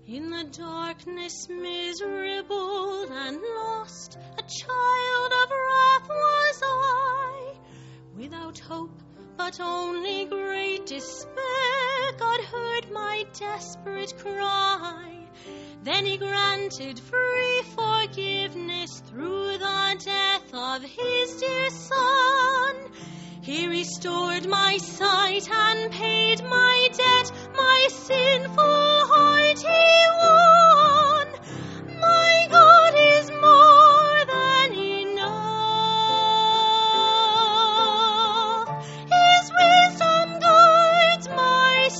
In the darkness miserable and lost, a child of wrath was I. Without hope, but only great despair, God heard my desperate cry. Then he granted free forgiveness through the death of his dear Son. He restored my sight and paid my debt, my sinful heart he won. My God is more than enough. His wisdom guides my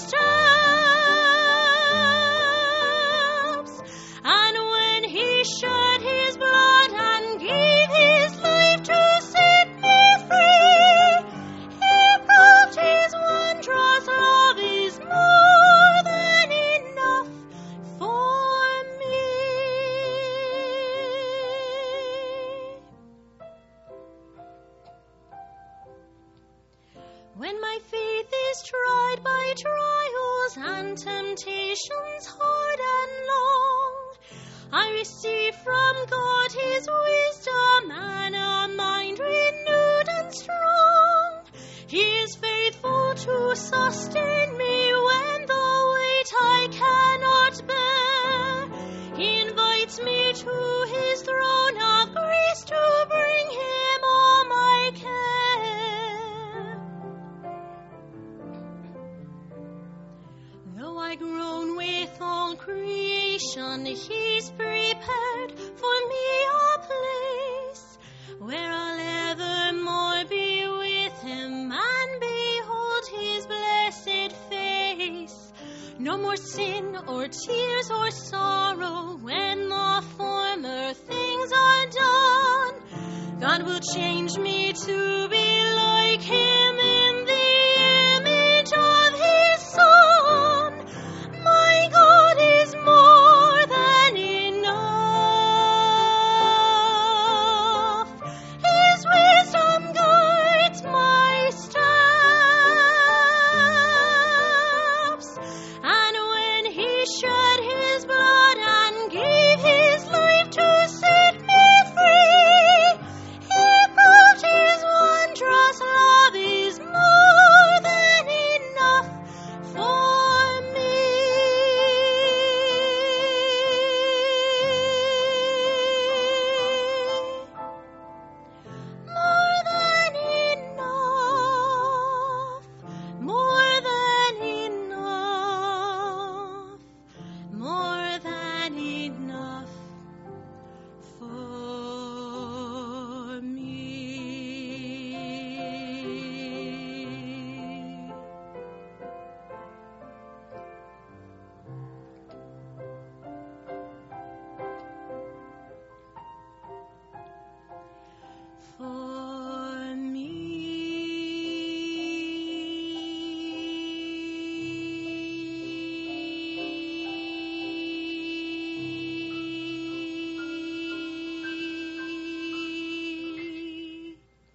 steps. And when he shed his blood and gave his life to set me free, his wondrous love is more than enough for me. When my faith is tried by trials and temptations hard and long, I receive from God his wisdom and a mind renewed and strong. He is faithful to sustain me when the weight I cannot bear. He invites me to his throne of grace to bring him all my care. Though I groan with all creation, he's prepared for me a place where I'll evermore be with him and behold his blessed face. No more sin or tears or sorrow when the former things are done. God will change me to be like him in the image of his Son. My God is more than enough. His wisdom guides my steps. And when he shed his blood and gave his life to set me free, he proved his wondrous love is more than enough for me. More than enough, more than enough, more than enough for me. For me.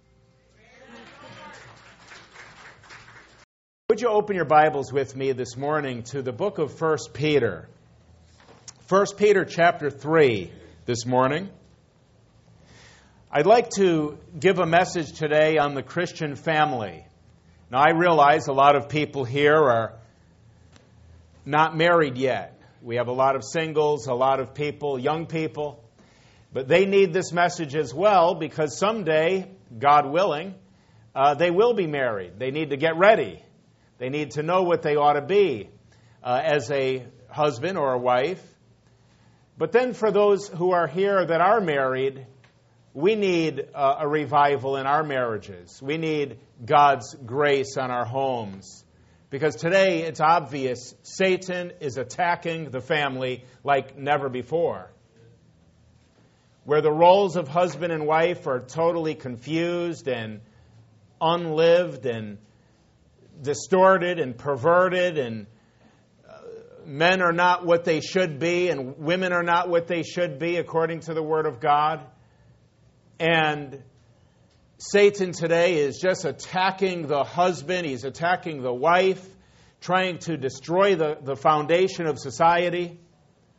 Would you open your Bibles with me this morning to the book of 1 Peter? 1 Peter chapter 3 this morning. I'd like to give a message today on the Christian family. Now, I realize a lot of people here are not married yet. We have a lot of singles, a lot of people, young people. But they need this message as well because someday, God willing, they will be married. They need to get ready. They need to know what they ought to be as a husband or a wife. But then for those who are here that are married, we need a revival in our marriages. We need God's grace on our homes. Because today it's obvious Satan is attacking the family like never before. Where the roles of husband and wife are totally confused and unlived and distorted and perverted, and men are not what they should be and women are not what they should be according to the Word of God. And Satan today is just attacking the husband, he's attacking the wife, trying to destroy the foundation of society.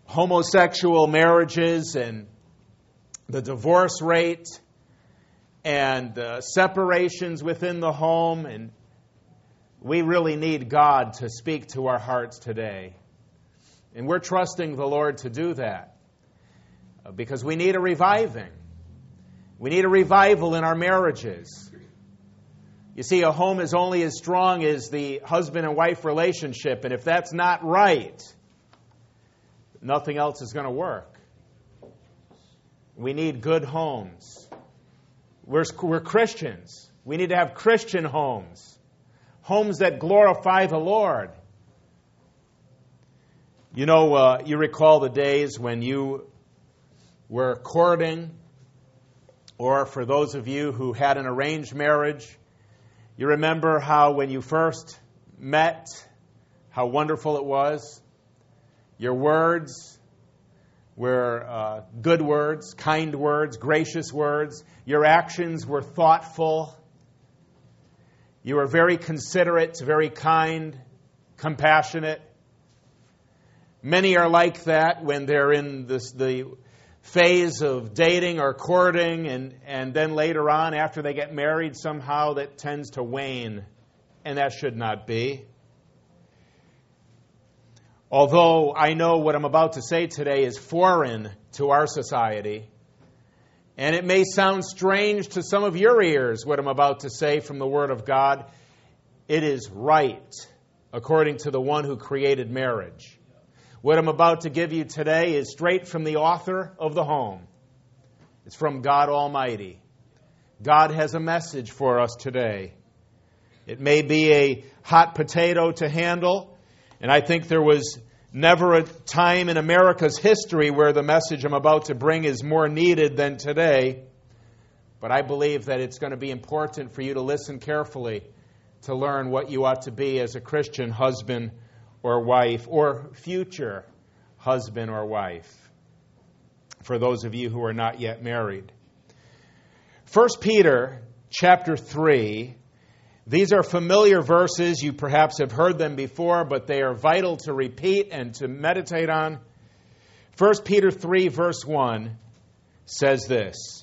homosexual marriages and the divorce rate and separations within the home. And we really need God to speak to our hearts today. And we're trusting the Lord to do that because we need a reviving. We need a revival in our marriages. You see, a home is only as strong as the husband and wife relationship, and if that's not right, nothing else is going to work. We need good homes. We're Christians. We need to have Christian homes, homes that glorify the Lord. You know, you recall the days when you were courting, or for those of you who had an arranged marriage, you remember how when you first met, how wonderful it was. Your words were good words, kind words, gracious words. Your actions were thoughtful. You were very considerate, very kind, compassionate. Many are like that when they're in the phase of dating or courting, and then later on, after they get married, somehow that tends to wane, and that should not be. Although I know what I'm about to say today is foreign to our society, and it may sound strange to some of your ears what I'm about to say from the Word of God, it is right according to the one who created marriage. What I'm about to give you today is straight from the author of the home. It's from God Almighty. God has a message for us today. It may be a hot potato to handle, and I think there was never a time in America's history where the message I'm about to bring is more needed than today. But I believe that it's going to be important for you to listen carefully to learn what you ought to be as a Christian husband or wife, or future husband or wife, for those of you who are not yet married. 1 Peter chapter 3, these are familiar verses. You perhaps have heard them before, but they are vital to repeat and to meditate on. 1 Peter 3, verse 1 says this: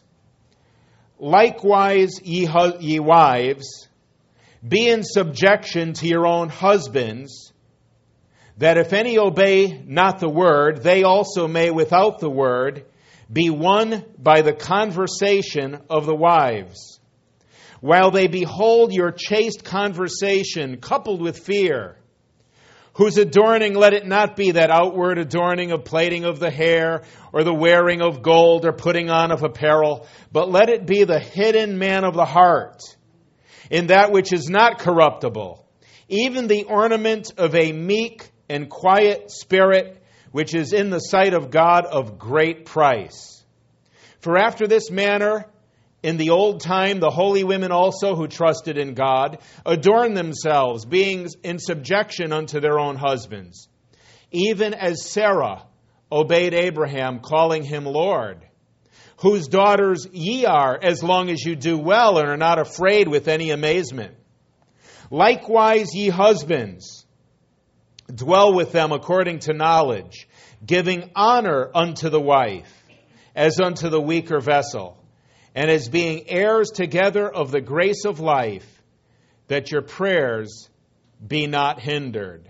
Likewise, ye wives, be in subjection to your own husbands, that if any obey not the word, they also may without the word be won by the conversation of the wives, while they behold your chaste conversation coupled with fear, whose adorning let it not be that outward adorning of plaiting of the hair, or the wearing of gold, or putting on of apparel, but let it be the hidden man of the heart, in that which is not corruptible, even the ornament of a meek and quiet spirit, which is in the sight of God of great price. For after this manner, in the old time, the holy women also who trusted in God adorned themselves, being in subjection unto their own husbands, even as Sarah obeyed Abraham, calling him Lord, whose daughters ye are, as long as you do well and are not afraid with any amazement. Likewise, ye husbands, dwell with them according to knowledge, giving honor unto the wife, as unto the weaker vessel, and as being heirs together of the grace of life, that your prayers be not hindered.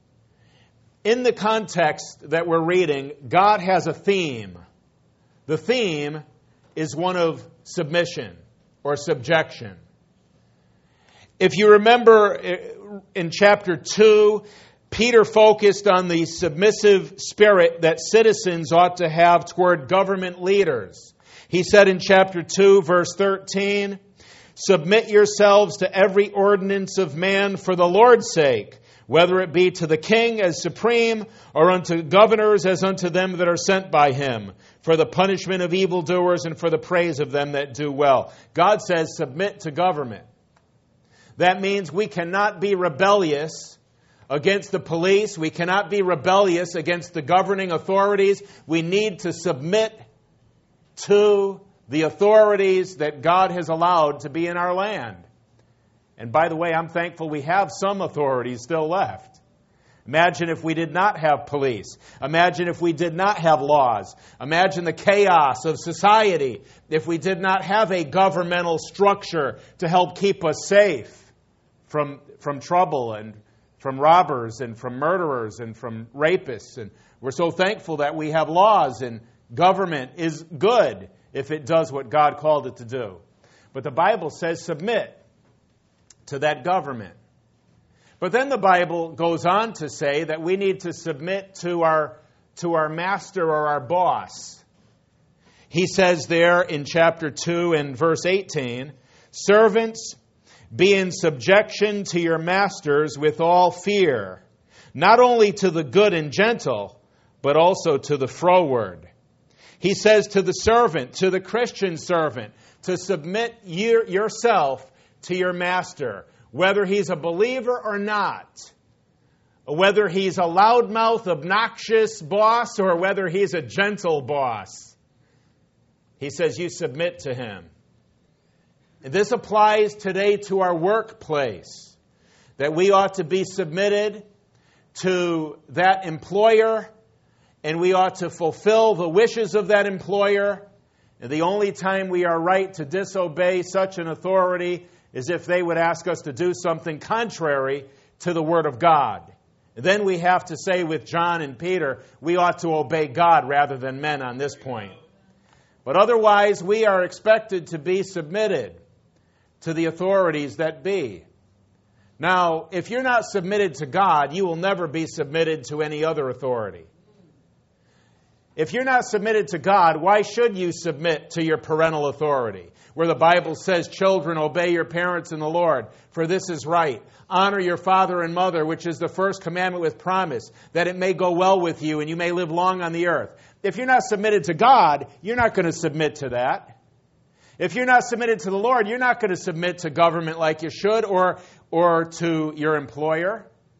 In the context that we're reading, God has a theme. The theme is one of submission or subjection. If you remember in chapter 2, Peter focused on the submissive spirit that citizens ought to have toward government leaders. He said in chapter 2, verse 13, Submit yourselves to every ordinance of man for the Lord's sake, whether it be to the king as supreme, or unto governors as unto them that are sent by him, for the punishment of evildoers and for the praise of them that do well. God says, submit to government. That means we cannot be rebellious against the police. We cannot be rebellious against the governing authorities. We need to submit to the authorities that God has allowed to be in our land. And by the way, I'm thankful we have some authorities still left. Imagine if we did not have police. Imagine if we did not have laws. Imagine the chaos of society if we did not have a governmental structure to help keep us safe from trouble and from robbers and from murderers and from rapists. And we're so thankful that we have laws, and government is good if it does what God called it to do. But the Bible says submit to that government. But then the Bible goes on to say that we need to submit to our master or our boss. He says there in chapter 2 and verse 18, "Servants, be in subjection to your masters with all fear, not only to the good and gentle, but also to the froward." He says to the servant, to the Christian servant, to submit yourself to your master, whether he's a believer or not, whether he's a loudmouth, obnoxious boss, or whether he's a gentle boss. He says you submit to him. And this applies today to our workplace, that we ought to be submitted to that employer, and we ought to fulfill the wishes of that employer. And the only time we are right to disobey such an authority is if they would ask us to do something contrary to the Word of God. And then we have to say with John and Peter, we ought to obey God rather than men on this point. But otherwise, we are expected to be submitted to the authorities that be. Now, if you're not submitted to God, you will never be submitted to any other authority. If you're not submitted to God, why should you submit to your parental authority? Where the Bible says, "Children, obey your parents in the Lord, for this is right. Honor your father and mother, which is the first commandment with promise, that it may go well with you and you may live long on the earth." If you're not submitted to God, you're not going to submit to that. If you're not submitted to the Lord, you're not going to submit to government like you should, or to your employer.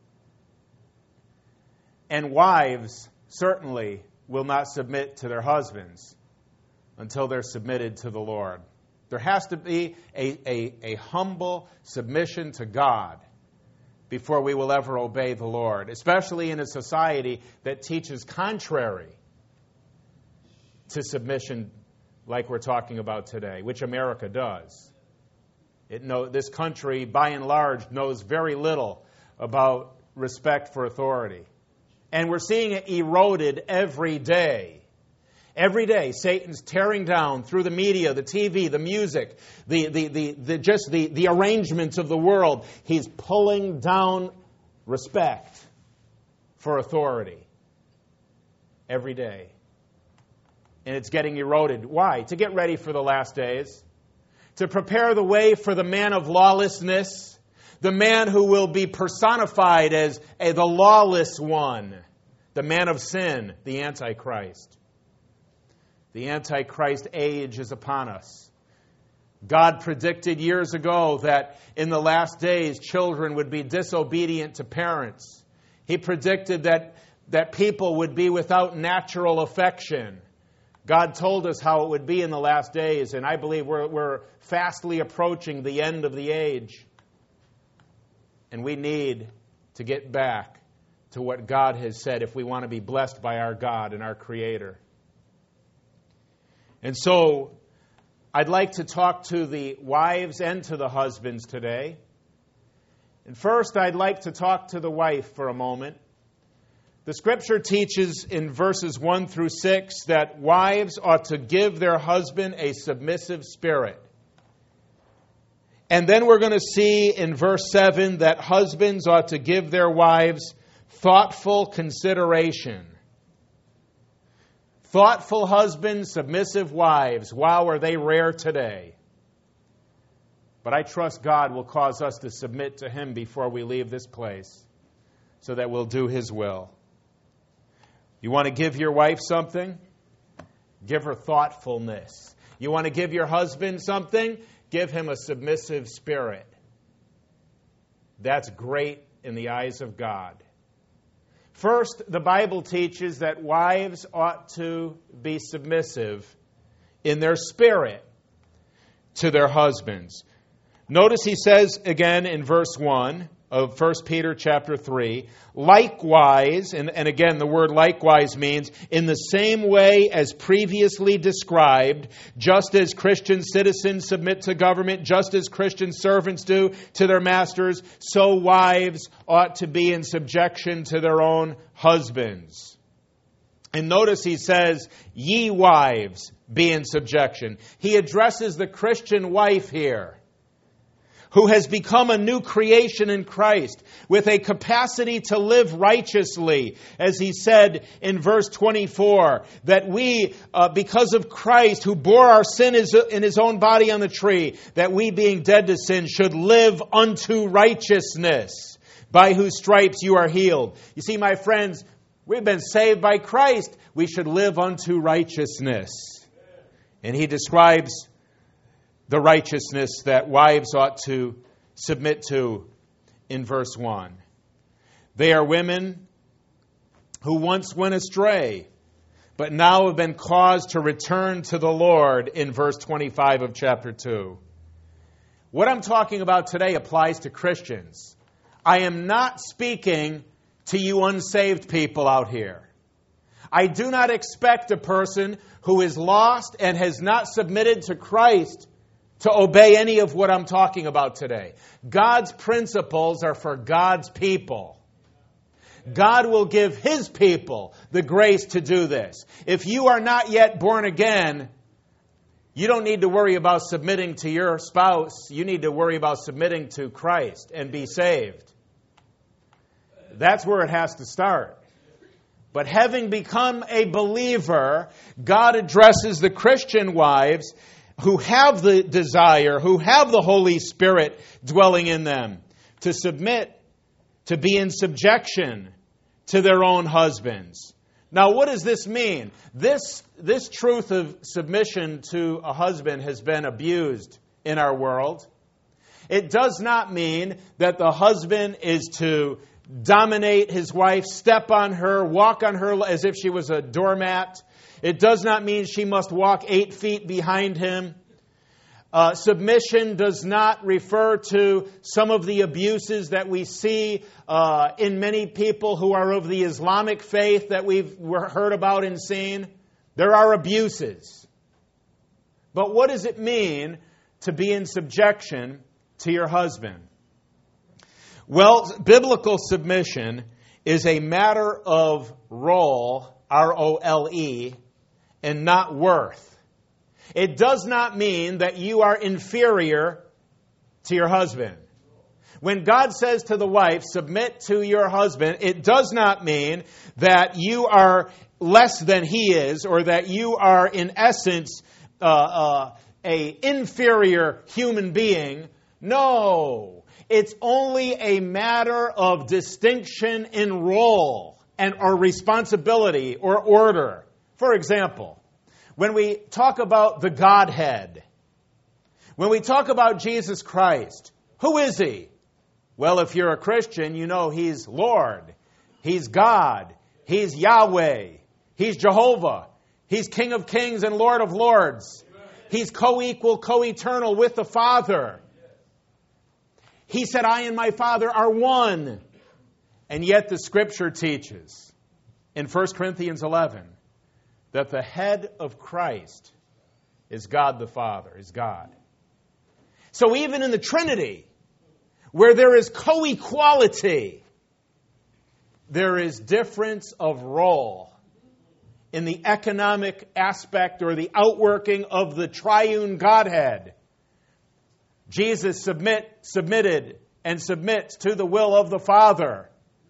And wives certainly will not submit to their husbands until they're submitted to the Lord. There has to be a humble submission to God before we will ever obey the Lord, especially in a society that teaches contrary to submission like we're talking about today, which America does. This country, by and large, knows very little about respect for authority. And we're seeing it eroded every day. Every day, Satan's tearing down through the media, the TV, the music, the arrangements of the world. He's pulling down respect for authority every day. And it's getting eroded. Why? To get ready for the last days. To prepare the way for the man of lawlessness, the man who will be personified as the lawless one, the man of sin, the Antichrist. The Antichrist age is upon us. God predicted years ago that in the last days children would be disobedient to parents. He predicted that people would be without natural affection. God told us how it would be in the last days, and I believe we're fastly approaching the end of the age. And we need to get back to what God has said if we want to be blessed by our God and our Creator. And so, I'd like to talk to the wives and to the husbands today. And first, I'd like to talk to the wife for a moment. The Scripture teaches in verses 1 through 6 that wives ought to give their husband a submissive spirit. And then we're going to see in verse 7 that husbands ought to give their wives thoughtful consideration. Thoughtful husbands, submissive wives. Wow, are they rare today. But I trust God will cause us to submit to Him before we leave this place so that we'll do His will. You want to give your wife something? Give her thoughtfulness. You want to give your husband something? Give him a submissive spirit. That's great in the eyes of God. First, the Bible teaches that wives ought to be submissive in their spirit to their husbands. Notice he says again in verse 1, of 1 Peter chapter 3. Likewise, and again the word likewise means in the same way as previously described, just as Christian citizens submit to government, just as Christian servants do to their masters, so wives ought to be in subjection to their own husbands. And notice he says, ye wives, be in subjection. He addresses the Christian wife here, who has become a new creation in Christ, with a capacity to live righteously, as he said in verse 24, that we, because of Christ, who bore our sin in his own body on the tree, that we, being dead to sin, should live unto righteousness, by whose stripes you are healed. You see, my friends, we've been saved by Christ. We should live unto righteousness. And he describes the righteousness that wives ought to submit to in verse 1. They are women who once went astray, but now have been caused to return to the Lord in verse 25 of chapter 2. What I'm talking about today applies to Christians. I am not speaking to you unsaved people out here. I do not expect a person who is lost and has not submitted to Christ to obey any of what I'm talking about today. God's principles are for God's people. God will give His people the grace to do this. If you are not yet born again, you don't need to worry about submitting to your spouse. You need to worry about submitting to Christ and be saved. That's where it has to start. But having become a believer, God addresses the Christian wives who have the desire, who have the Holy Spirit dwelling in them, to submit, to be in subjection to their own husbands. Now, what does this mean? This truth of submission to a husband has been abused in our world. It does not mean that the husband is to dominate his wife, step on her, walk on her as if she was a doormat. It does not mean she must walk 8 feet behind him. Submission does not refer to some of the abuses that we see in many people who are of the Islamic faith that we've heard about and seen. There are abuses. But what does it mean to be in subjection to your husband? Well, biblical submission is a matter of role, R-O-L-E, and not worth. It does not mean that you are inferior to your husband. When God says to the wife, submit to your husband, it does not mean that you are less than he is, or that you are in essence a inferior human being. No, it's only a matter of distinction in role or responsibility or order. For example, when we talk about the Godhead, when we talk about Jesus Christ, who is He? Well, if you're a Christian, you know He's Lord, He's God, He's Yahweh, He's Jehovah, He's King of Kings and Lord of Lords. He's co-equal, co-eternal with the Father. He said, I and my Father are one. And yet the Scripture teaches in 1 Corinthians 11 that the head of Christ is God the Father, is God. So even in the Trinity, where there is co-equality, there is difference of role in the economic aspect or the outworking of the triune Godhead. Jesus submitted and submits to the will of the Father.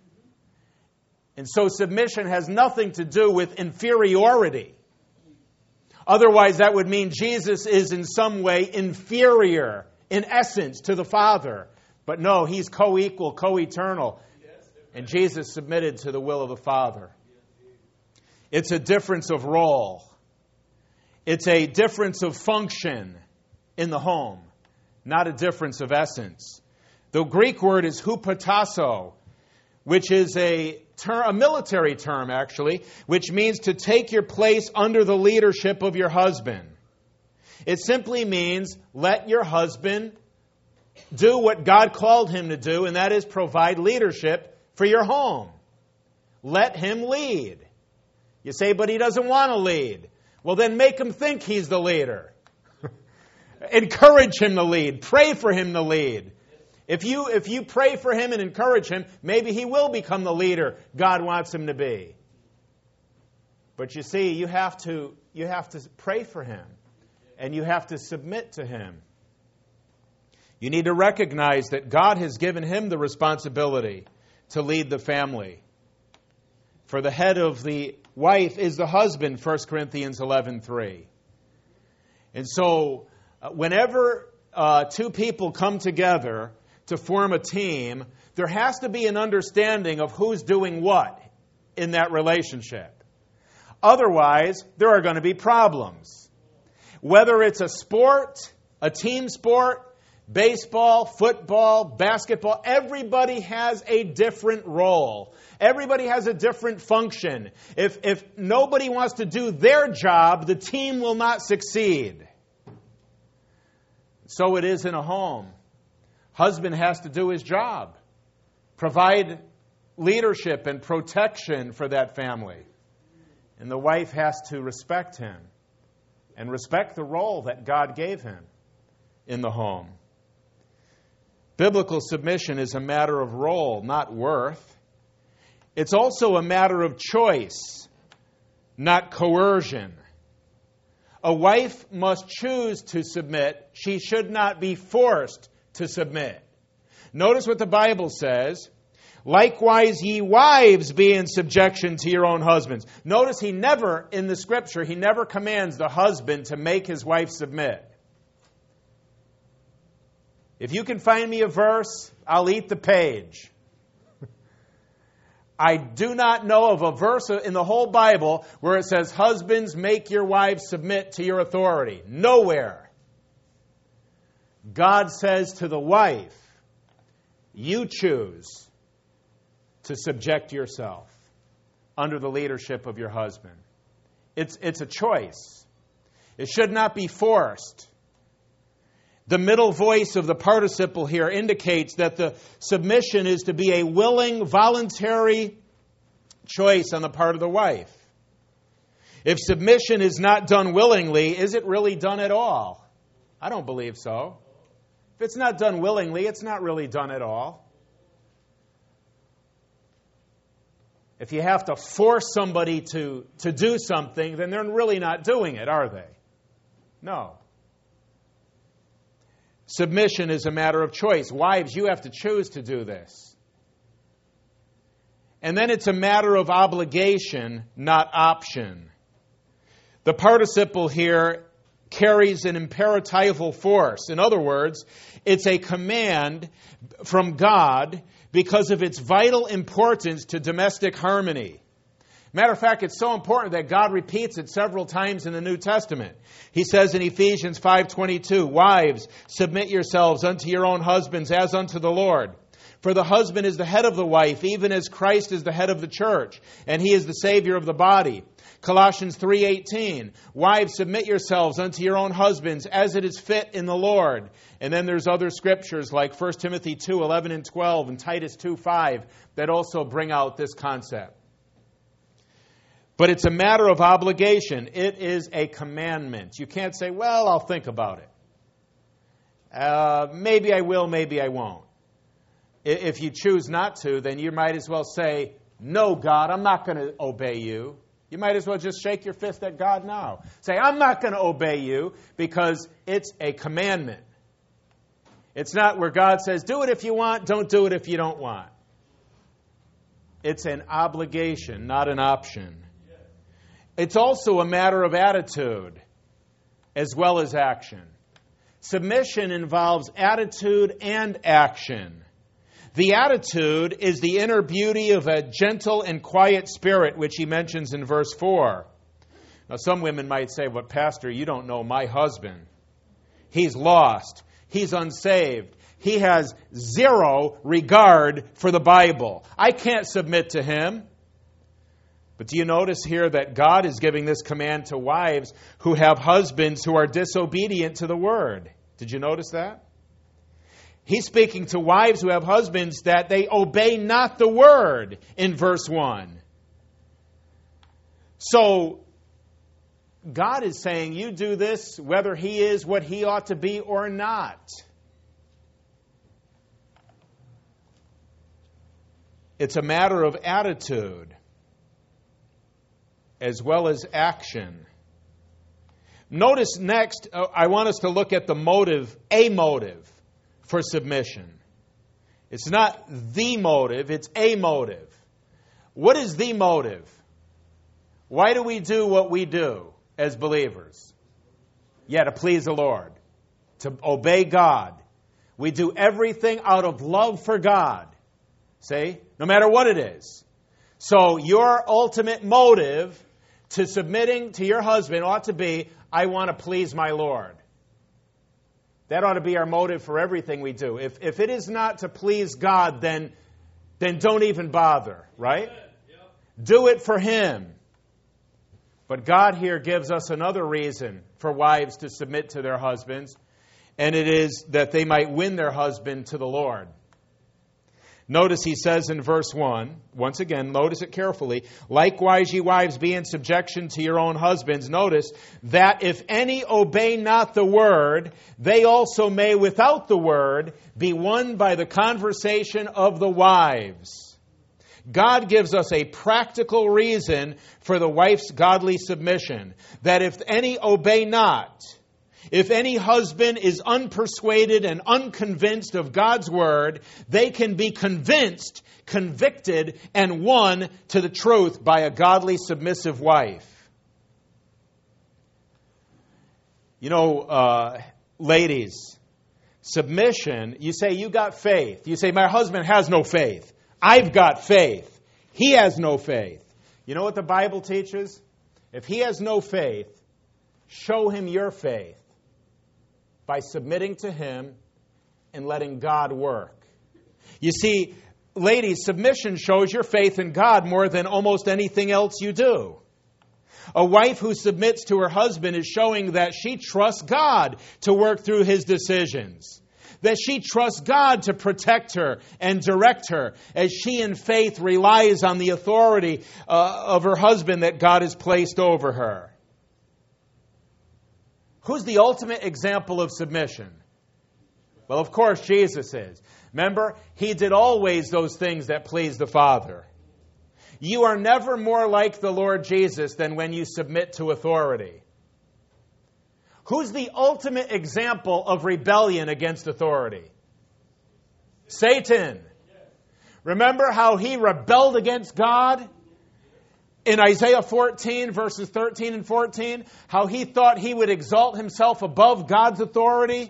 And so submission has nothing to do with inferiority. Otherwise, that would mean Jesus is in some way inferior, in essence, to the Father. But no, He's co-equal, co-eternal. And Jesus submitted to the will of the Father. It's a difference of role. It's a difference of function in the home, not a difference of essence. The Greek word is hupotasso, which is a military term, actually, which means to take your place under the leadership of your husband. It simply means let your husband do what God called him to do, and that is provide leadership for your home. Let him lead. You say, but he doesn't want to lead. Well, then make him think he's the leader. Encourage him to lead. Pray for him to lead. If you pray for him and encourage him, maybe he will become the leader God wants him to be. But you see, you have to pray for him, and you have to submit to him. You need to recognize that God has given him the responsibility to lead the family. For the head of the wife is the husband, 1 Corinthians 11:3. And so, whenever two people come together to form a team, there has to be an understanding of who's doing what in that relationship. Otherwise, there are going to be problems. Whether it's a sport, a team sport, baseball, football, basketball, everybody has a different role. Everybody has a different function. If nobody wants to do their job, the team will not succeed. So it is in a home. Husband has to do his job. Provide leadership and protection for that family. And the wife has to respect him and respect the role that God gave him in the home. Biblical submission is a matter of role, not worth. It's also a matter of choice, not coercion. A wife must choose to submit. She should not be forced to submit. Notice what the Bible says. Likewise, ye wives, be in subjection to your own husbands. Notice in the Scripture, he never commands the husband to make his wife submit. If you can find me a verse, I'll eat the page. I do not know of a verse in the whole Bible where it says, husbands, make your wives submit to your authority. Nowhere. God says to the wife, you choose to subject yourself under the leadership of your husband. It's a choice. It should not be forced. The middle voice of the participle here indicates that the submission is to be a willing, voluntary choice on the part of the wife. If submission is not done willingly, is it really done at all? I don't believe so. If it's not done willingly, it's not really done at all. If you have to force somebody to do something, then they're really not doing it, are they? No. Submission is a matter of choice. Wives, you have to choose to do this. And then it's a matter of obligation, not option. The participle here carries an imperatival force. In other words, it's a command from God because of its vital importance to domestic harmony. Matter of fact, it's so important that God repeats it several times in the New Testament. He says in Ephesians 5:22, wives, submit yourselves unto your own husbands as unto the Lord. For the husband is the head of the wife, even as Christ is the head of the church, and he is the Savior of the body. Colossians 3:18, wives, submit yourselves unto your own husbands as it is fit in the Lord. And then there's other scriptures like 1 Timothy 2:11 and 12 and Titus 2:5 that also bring out this concept. But it's a matter of obligation. It is a commandment. You can't say, well, I'll think about it. Maybe I will, maybe I won't. If you choose not to, then you might as well say, no, God, I'm not going to obey you. You might as well just shake your fist at God now. Say, I'm not going to obey you because it's a commandment. It's not where God says, do it if you want, don't do it if you don't want. It's an obligation, not an option. It's also a matter of attitude as well as action. Submission involves attitude and action. The attitude is the inner beauty of a gentle and quiet spirit, which he mentions in verse 4. Now, some women might say, but Pastor, you don't know my husband. He's lost. He's unsaved. He has zero regard for the Bible. I can't submit to him. But do you notice here that God is giving this command to wives who have husbands who are disobedient to the word? Did you notice that? He's speaking to wives who have husbands that they obey not the word in verse 1. So, God is saying you do this whether he is what he ought to be or not. It's a matter of attitude as well as action. Notice next, I want us to look at the motive, a motive for submission. It's not the motive, it's a motive. What is the motive? Why do we do what we do as believers? Yeah, to please the Lord, to obey God. We do everything out of love for God. See? No matter what it is. So your ultimate motive to submitting to your husband ought to be, I want to please my Lord. That ought to be our motive for everything we do. If it is not to please God, then don't even bother, right? Do it for Him. But God here gives us another reason for wives to submit to their husbands, and it is that they might win their husband to the Lord. Notice he says in verse 1, once again, notice it carefully, likewise ye wives be in subjection to your own husbands. Notice that if any obey not the word, they also may without the word be won by the conversation of the wives. God gives us a practical reason for the wife's godly submission, that if any obey not, if any husband is unpersuaded and unconvinced of God's word, they can be convinced, convicted, and won to the truth by a godly, submissive wife. You know, ladies, submission, you say you got faith. You say, my husband has no faith. I've got faith. He has no faith. You know what the Bible teaches? If he has no faith, show him your faith by submitting to him and letting God work. You see, ladies, submission shows your faith in God more than almost anything else you do. A wife who submits to her husband is showing that she trusts God to work through his decisions. That she trusts God to protect her and direct her as she in faith relies on the authority of her husband that God has placed over her. Who's the ultimate example of submission? Well, of course, Jesus is. Remember, he did always those things that pleased the Father. You are never more like the Lord Jesus than when you submit to authority. Who's the ultimate example of rebellion against authority? Satan. Remember how he rebelled against God? In Isaiah 14, verses 13 and 14, how he thought he would exalt himself above God's authority.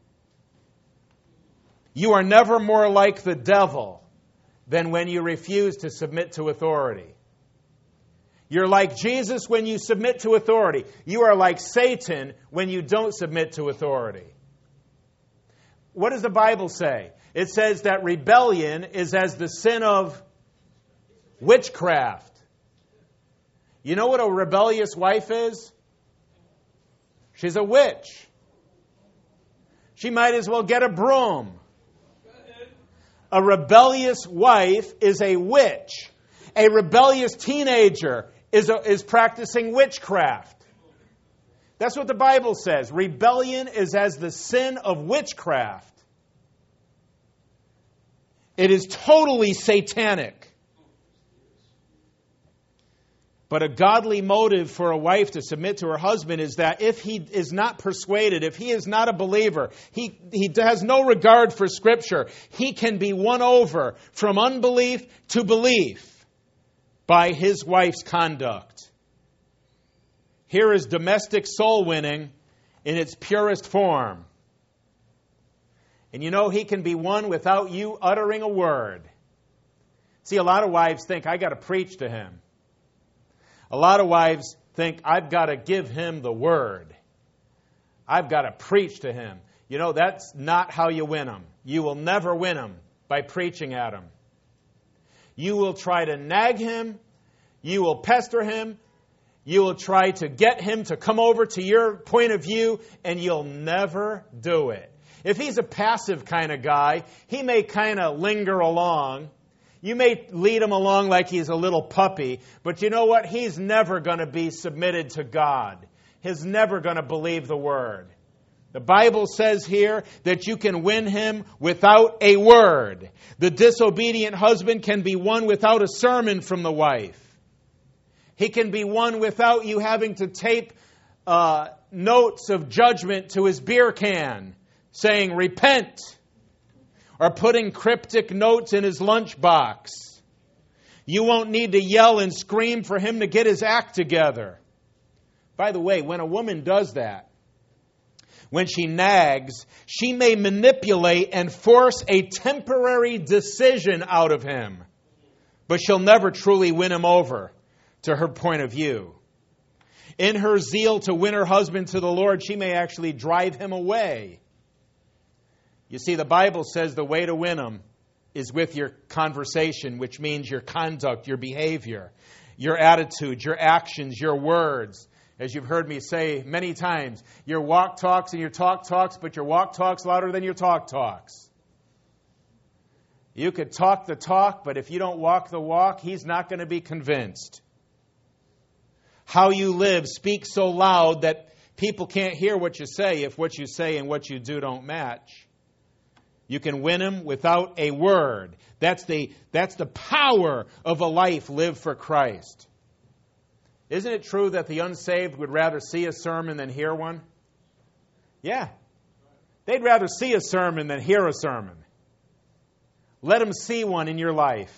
You are never more like the devil than when you refuse to submit to authority. You're like Jesus when you submit to authority. You are like Satan when you don't submit to authority. What does the Bible say? It says that rebellion is as the sin of witchcraft. You know what a rebellious wife is? She's a witch. She might as well get a broom. A rebellious wife is a witch. A rebellious teenager is practicing witchcraft. That's what the Bible says. Rebellion is as the sin of witchcraft. It is totally satanic. But a godly motive for a wife to submit to her husband is that if he is not persuaded, if he is not a believer, he has no regard for Scripture, he can be won over from unbelief to belief by his wife's conduct. Here is domestic soul winning in its purest form. And you know he can be won without you uttering a word. See, a lot of wives think, I got to preach to him. A lot of wives think, I've got to give him the word. I've got to preach to him. You know, that's not how you win them. You will never win them by preaching at him. You will try to nag him. You will pester him. You will try to get him to come over to your point of view, and you'll never do it. If he's a passive kind of guy, he may kind of linger along. You may lead him along like he's a little puppy, but you know what? He's never going to be submitted to God. He's never going to believe the Word. The Bible says here that you can win him without a word. The disobedient husband can be won without a sermon from the wife. He can be won without you having to tape notes of judgment to his beer can, saying, repent, or putting cryptic notes in his lunchbox. You won't need to yell and scream for him to get his act together. By the way, when a woman does that, when she nags, she may manipulate and force a temporary decision out of him, but she'll never truly win him over to her point of view. In her zeal to win her husband to the Lord, she may actually drive him away. You see, the Bible says the way to win him is with your conversation, which means your conduct, your behavior, your attitude, your actions, your words. As you've heard me say many times, your walk talks and your talk talks, but your walk talks louder than your talk talks. You could talk the talk, but if you don't walk the walk, he's not going to be convinced. How you live speaks so loud that people can't hear what you say if what you say and what you do don't match. You can win him without a word. That's the power of a life lived for Christ. Isn't it true that the unsaved would rather see a sermon than hear one? Yeah. They'd rather see a sermon than hear a sermon. Let them see one in your life.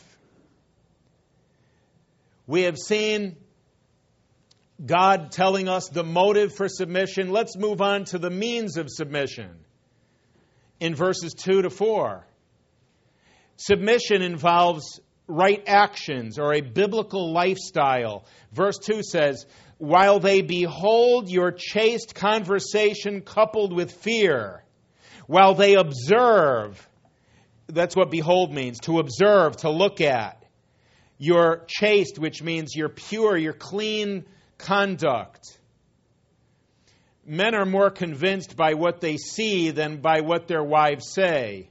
We have seen God telling us the motive for submission. Let's move on to the means of submission in verses 2 to 4. Submission involves right actions or a biblical lifestyle. Verse 2 says, while they behold your chaste conversation coupled with fear, while they observe, that's what behold means, to observe, to look at, your chaste, which means your pure, your clean conduct. Men are more convinced by what they see than by what their wives say.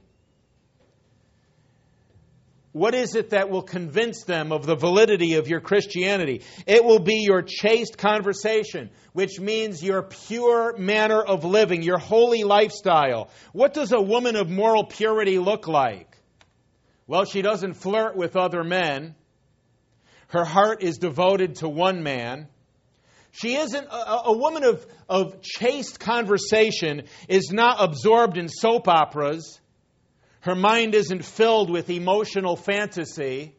What is it that will convince them of the validity of your Christianity? It will be your chaste conversation, which means your pure manner of living, your holy lifestyle. What does a woman of moral purity look like? Well, she doesn't flirt with other men. Her heart is devoted to one man. She isn't a woman of chaste conversation is not absorbed in soap operas. Her mind isn't filled with emotional fantasy.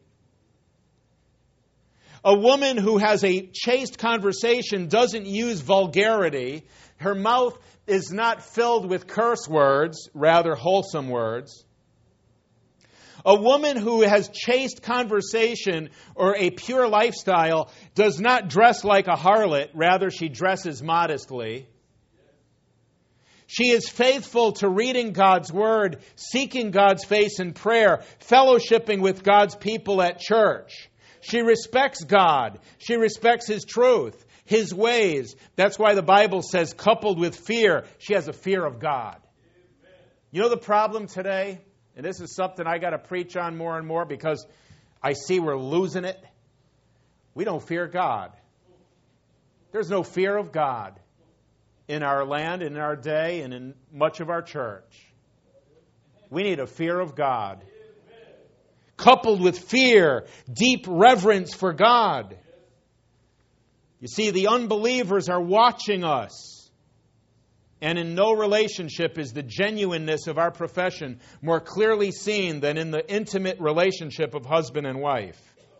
A woman who has a chaste conversation doesn't use vulgarity. Her mouth is not filled with curse words, rather wholesome words. A woman who has chaste conversation or a pure lifestyle does not dress like a harlot, rather she dresses modestly. She is faithful to reading God's Word, seeking God's face in prayer, fellowshipping with God's people at church. She respects God. She respects His truth, His ways. That's why the Bible says, coupled with fear, she has a fear of God. Amen. You know the problem today? And this is something I got to preach on more and more because I see we're losing it. We don't fear God. There's no fear of God in our land, in our day, and in much of our church. We need a fear of God. Coupled with fear, deep reverence for God. You see, the unbelievers are watching us. And in no relationship is the genuineness of our profession more clearly seen than in the intimate relationship of husband and wife.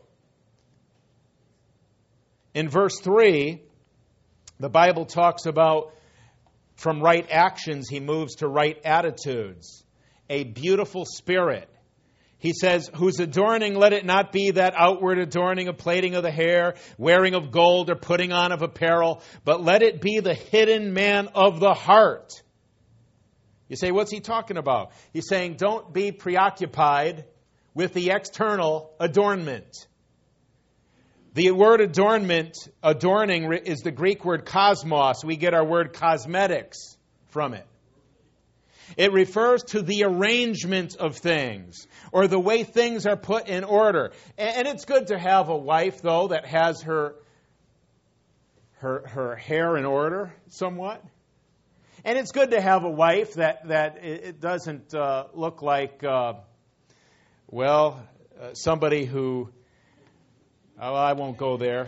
In verse 3, the Bible talks about from right actions, he moves to right attitudes. A beautiful spirit. He says, whose adorning, let it not be that outward adorning of plaiting of the hair, wearing of gold, or putting on of apparel, but let it be the hidden man of the heart. You say, what's he talking about? He's saying, don't be preoccupied with the external adornment. The word adorning, is the Greek word cosmos. We get our word cosmetics from it. It refers to the arrangement of things or the way things are put in order. And it's good to have a wife, though, that has her hair in order somewhat. And it's good to have a wife that it doesn't look like, somebody who, I won't go there.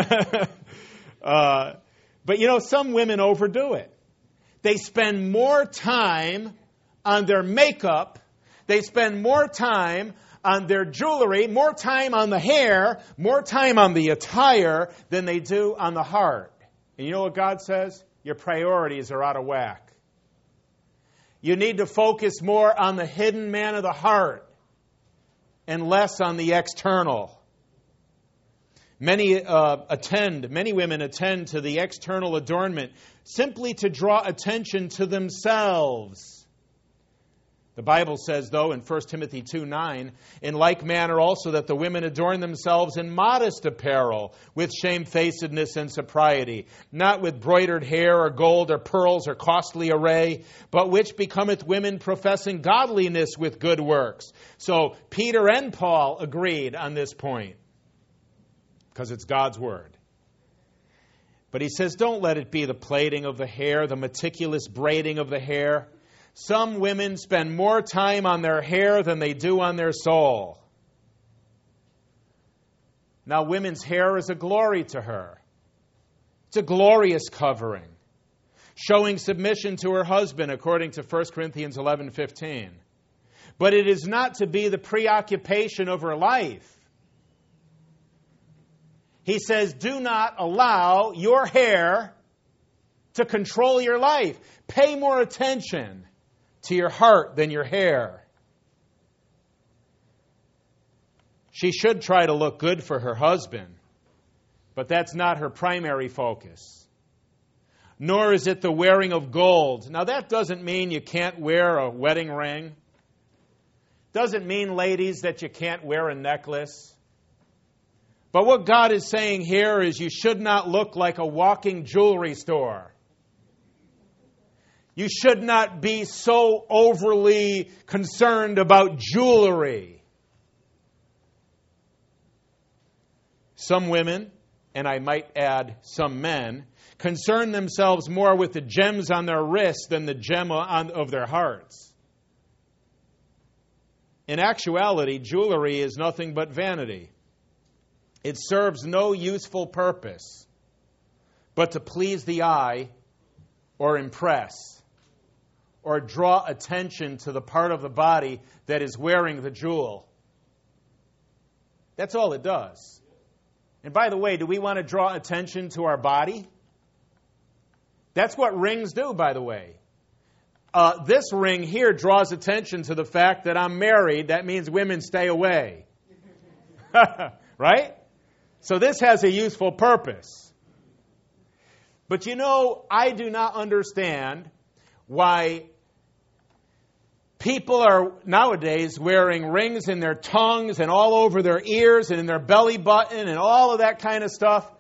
But some women overdo it. They spend more time on their makeup. They spend more time on their jewelry, more time on the hair, more time on the attire than they do on the heart. And you know what God says? Your priorities are out of whack. You need to focus more on the hidden man of the heart and less on the external. Many women attend to the external adornment simply to draw attention to themselves. The Bible says, though, in 1 Timothy 2:9, in like manner also that the women adorn themselves in modest apparel, with shamefacedness and sobriety, not with broidered hair or gold or pearls or costly array, but which becometh women professing godliness with good works. So Peter and Paul agreed on this point, because it's God's word. But he says, don't let it be the plaiting of the hair, the meticulous braiding of the hair. Some women spend more time on their hair than they do on their soul. Now, women's hair is a glory to her. It's a glorious covering, showing submission to her husband, according to 1 Corinthians 11:15. But it is not to be the preoccupation of her life. He says, do not allow your hair to control your life. Pay more attention to your heart than your hair. She should try to look good for her husband, but that's not her primary focus. Nor is it the wearing of gold. Now, that doesn't mean you can't wear a wedding ring. Doesn't mean, ladies, that you can't wear a necklace. But what God is saying here is you should not look like a walking jewelry store. You should not be so overly concerned about jewelry. Some women, and I might add some men, concern themselves more with the gems on their wrists than the gem of their hearts. In actuality, jewelry is nothing but vanity. It serves no useful purpose but to please the eye or impress or draw attention to the part of the body that is wearing the jewel. That's all it does. And by the way, do we want to draw attention to our body? That's what rings do, by the way. This ring here draws attention to the fact that I'm married. That means women stay away. Right? So this has a useful purpose. But I do not understand why people are nowadays wearing rings in their tongues and all over their ears and in their belly button and all of that kind of stuff.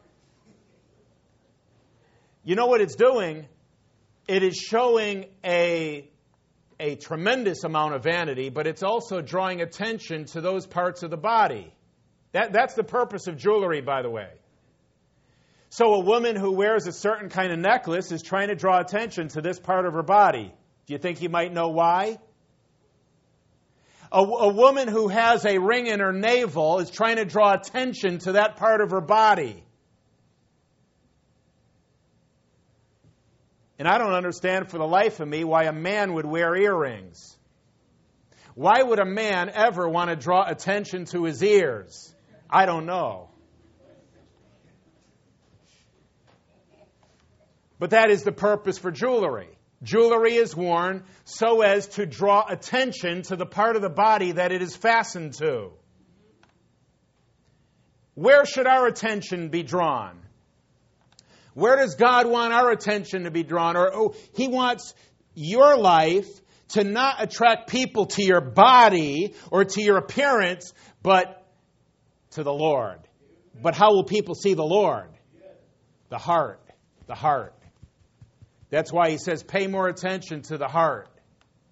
You know what it's doing? It is showing a tremendous amount of vanity, but it's also drawing attention to those parts of the body. That's the purpose of jewelry, by the way. So a woman who wears a certain kind of necklace is trying to draw attention to this part of her body. Do you think you might know why? A woman who has a ring in her navel is trying to draw attention to that part of her body. And I don't understand for the life of me why a man would wear earrings. Why would a man ever want to draw attention to his ears? I don't know. But that is the purpose for jewelry. Jewelry is worn so as to draw attention to the part of the body that it is fastened to. Where should our attention be drawn? Where does God want our attention to be drawn? He wants your life to not attract people to your body or to your appearance, but to the Lord. But how will people see the Lord? The heart. The heart. That's why he says pay more attention to the heart.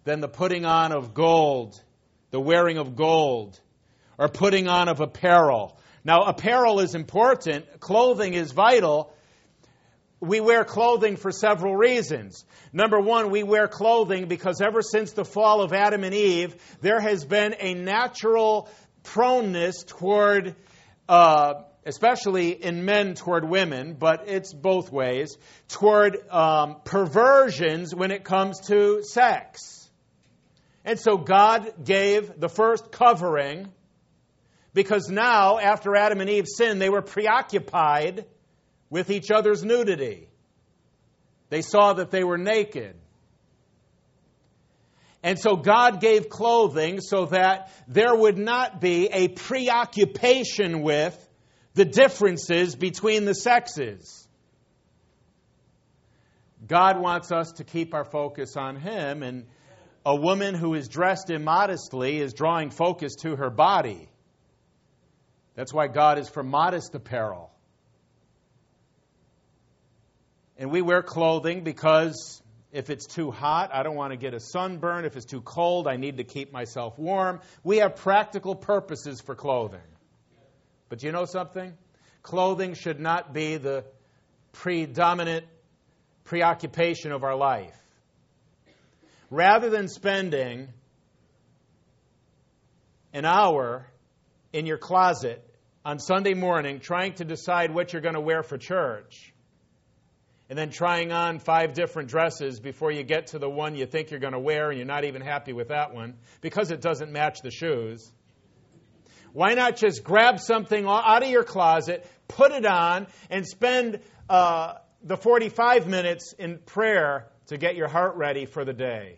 than the putting on of gold, the wearing of gold, or putting on of apparel. Now, apparel is important. Clothing is vital. We wear clothing for several reasons. Number one, we wear clothing because ever since the fall of Adam and Eve, there has been a natural proneness toward, especially in men toward women, but it's both ways, toward perversions when it comes to sex. And so God gave the first covering because now, after Adam and Eve sinned, they were preoccupied with each other's nudity. They saw that they were naked. And so God gave clothing so that there would not be a preoccupation with the differences between the sexes. God wants us to keep our focus on Him, and a woman who is dressed immodestly is drawing focus to her body. That's why God is for modest apparel. And we wear clothing because if it's too hot, I don't want to get a sunburn. If it's too cold, I need to keep myself warm. We have practical purposes for clothing. But you know something? Clothing should not be the predominant preoccupation of our life. Rather than spending an hour in your closet on Sunday morning trying to decide what you're going to wear for church, and then trying on 5 different dresses before you get to the one you think you're going to wear and you're not even happy with that one because it doesn't match the shoes. Why not just grab something out of your closet, put it on, and spend the 45 minutes in prayer to get your heart ready for the day?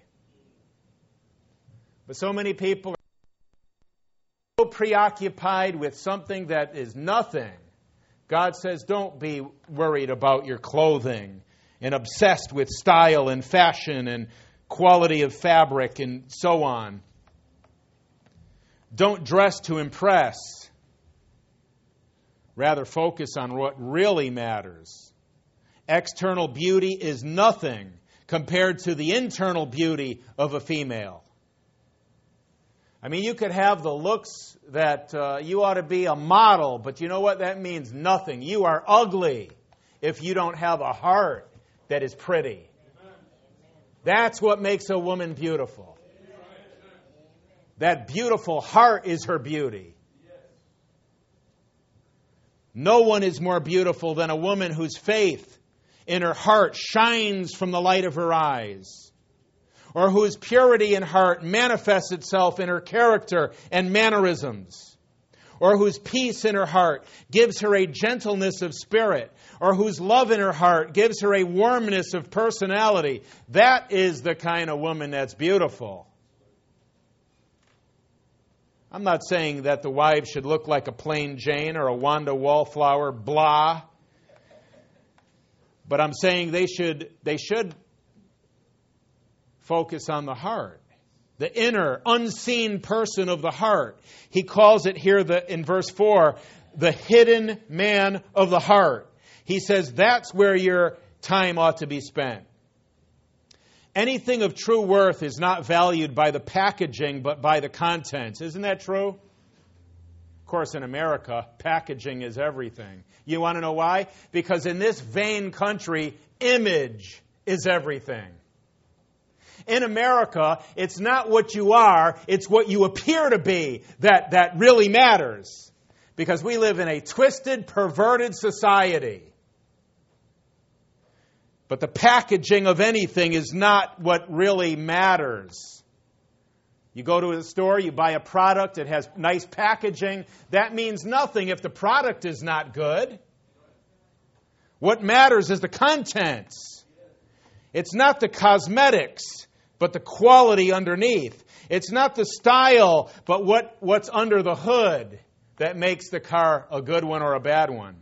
But so many people are so preoccupied with something that is nothing. God says, don't be worried about your clothing and obsessed with style and fashion and quality of fabric and so on. Don't dress to impress. Rather, focus on what really matters. External beauty is nothing compared to the internal beauty of a female. I mean, you could have the looks that you ought to be a model, but you know what? That means nothing. You are ugly if you don't have a heart that is pretty. That's what makes a woman beautiful. That beautiful heart is her beauty. No one is more beautiful than a woman whose faith in her heart shines from the light of her eyes, or whose purity in heart manifests itself in her character and mannerisms, or whose peace in her heart gives her a gentleness of spirit, or whose love in her heart gives her a warmness of personality. That is the kind of woman that's beautiful. I'm not saying that the wives should look like a plain Jane or a Wanda Wallflower, blah. But I'm saying they should focus on the heart, the inner, unseen person of the heart. He calls it here in verse 4, the hidden man of the heart. He says that's where your time ought to be spent. Anything of true worth is not valued by the packaging, but by the contents. Isn't that true? Of course, in America, packaging is everything. You want to know why? Because in this vain country, image is everything. In America, it's not what you are, it's what you appear to be that really matters. Because we live in a twisted, perverted society. But the packaging of anything is not what really matters. You go to a store, you buy a product, it has nice packaging. That means nothing if the product is not good. What matters is the contents. It's not the cosmetics, but the quality underneath. It's not the style, but what's under the hood that makes the car a good one or a bad one.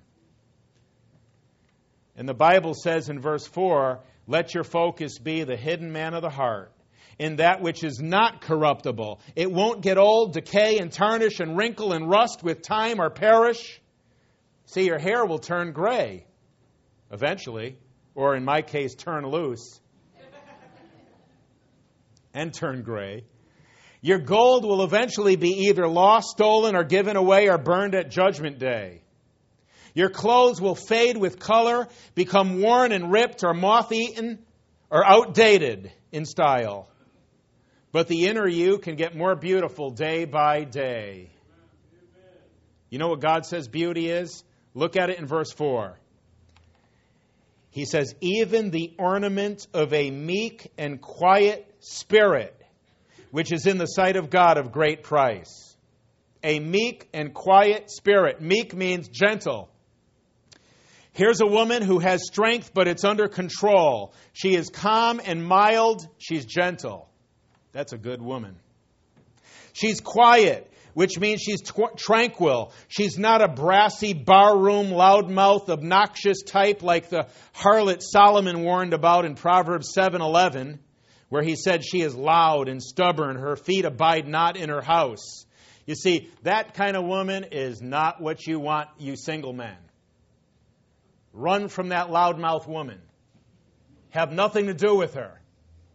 And the Bible says in verse 4, let your focus be the hidden man of the heart, in that which is not corruptible. It won't get old, decay, and tarnish, and wrinkle, and rust with time or perish. See, your hair will turn gray eventually, or in my case, turn loose. and turn gray. Your gold will eventually be either lost, stolen, or given away or burned at Judgment Day. Your clothes will fade with color, become worn and ripped or moth-eaten or outdated in style. But the inner you can get more beautiful day by day. You know what God says beauty is? Look at it in verse 4. He says, even the ornament of a meek and quiet spirit, which is in the sight of God of great price. A meek and quiet spirit. Meek means gentle. Here's a woman who has strength, but it's under control. She is calm and mild. She's gentle. That's a good woman. She's quiet, which means she's tranquil. She's not a brassy, barroom, loudmouth, obnoxious type like the harlot Solomon warned about in Proverbs 7:11, where he said she is loud and stubborn. Her feet abide not in her house. You see, that kind of woman is not what you want, you single men. Run from that loudmouth woman. Have nothing to do with her.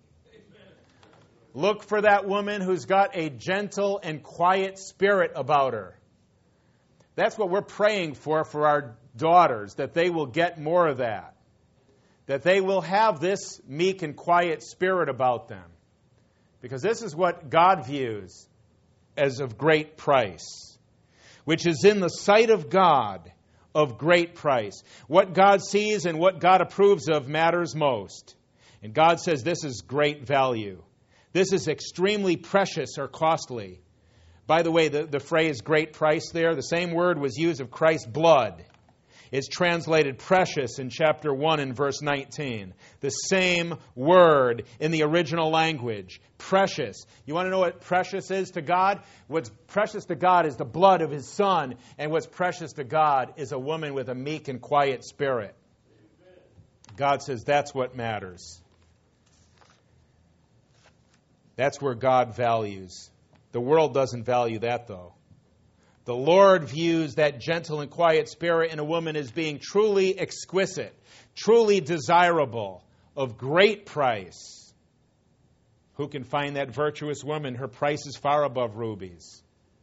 Look for that woman who's got a gentle and quiet spirit about her. That's what we're praying for our daughters, that they will get more of that. That they will have this meek and quiet spirit about them. Because this is what God views as of great price, which is in the sight of God of great price. What God sees and what God approves of matters most. And God says this is great value. This is extremely precious or costly. By the way, the phrase great price there, the same word was used of Christ's blood. It's translated precious in chapter 1 and verse 19. The same word in the original language. Precious. You want to know what precious is to God? What's precious to God is the blood of His Son. And what's precious to God is a woman with a meek and quiet spirit. God says that's what matters. That's where God values. The world doesn't value that, though. The Lord views that gentle and quiet spirit in a woman as being truly exquisite, truly desirable, of great price. Who can find that virtuous woman? Her price is far above rubies.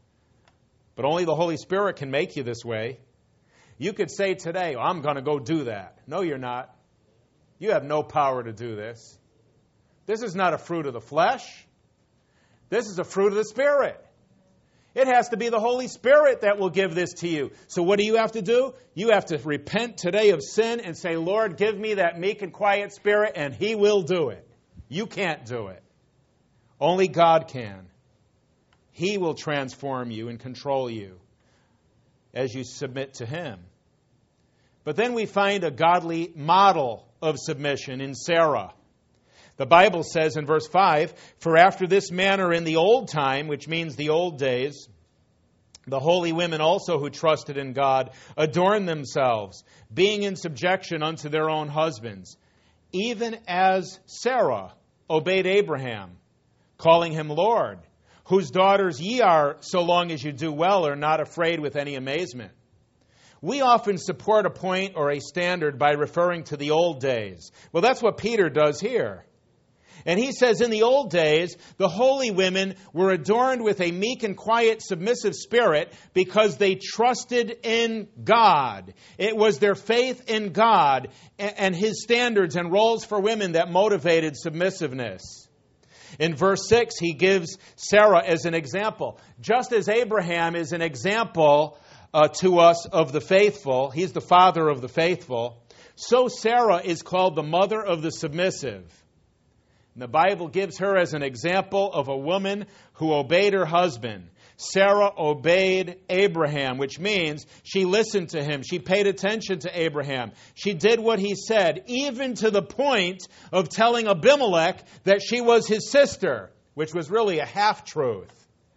But only the Holy Spirit can make you this way. You could say today, oh, I'm going to go do that. No, you're not. You have no power to do this. This is not a fruit of the flesh. This is a fruit of the Spirit. It has to be the Holy Spirit that will give this to you. So what do you have to do? You have to repent today of sin and say, Lord, give me that meek and quiet spirit, and He will do it. You can't do it. Only God can. He will transform you and control you as you submit to Him. But then we find a godly model of submission in Sarah. The Bible says in verse 5, for after this manner in the old time, which means the old days, the holy women also who trusted in God adorned themselves, being in subjection unto their own husbands, even as Sarah obeyed Abraham, calling him Lord, whose daughters ye are, so long as you do well, are not afraid with any amazement. We often support a point or a standard by referring to the old days. Well, that's what Peter does here. And he says in the old days, the holy women were adorned with a meek and quiet, submissive spirit because they trusted in God. It was their faith in God and His standards and roles for women that motivated submissiveness. In verse 6, he gives Sarah as an example. Just as Abraham is an example to us of the faithful, he's the father of the faithful, so Sarah is called the mother of the submissive. And the Bible gives her as an example of a woman who obeyed her husband. Sarah obeyed Abraham, which means she listened to him. She paid attention to Abraham. She did what he said, even to the point of telling Abimelech that she was his sister, which was really a half-truth.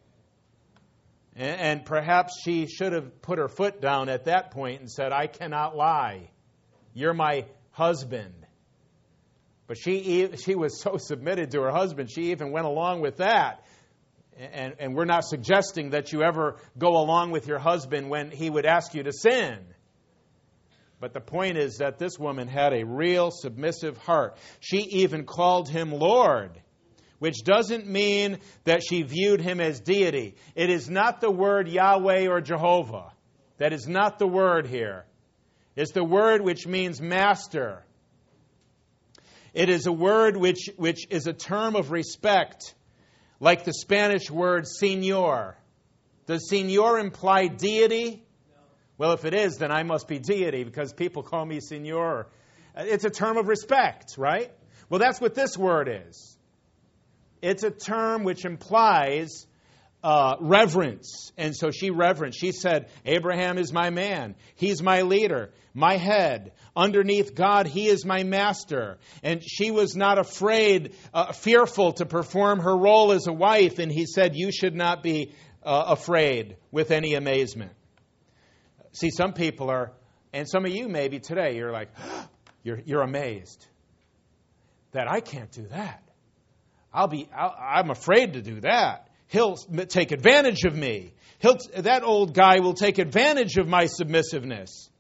And perhaps she should have put her foot down at that point and said, I cannot lie. You're my husband. But she was so submitted to her husband, she even went along with that. And we're not suggesting that you ever go along with your husband when he would ask you to sin. But the point is that this woman had a real submissive heart. She even called him Lord, which doesn't mean that she viewed him as deity. It is not the word Yahweh or Jehovah. That is not the word here. It's the word which means master. It is a word which is a term of respect, like the Spanish word señor. Does señor imply deity? No. Well, if it is, then I must be deity because people call me señor. It's a term of respect, right? Well, that's what this word is. It's a term which implies reverence. And so she reverenced. She said, Abraham is my man. He's my leader, my head. Underneath God, he is my master. And she was not afraid, fearful to perform her role as a wife. And he said, you should not be afraid with any amazement. See, some people are, and some of you maybe today, you're like, you're amazed that I can't do that. I'm afraid to do that. He'll take advantage of me. That old guy will take advantage of my submissiveness.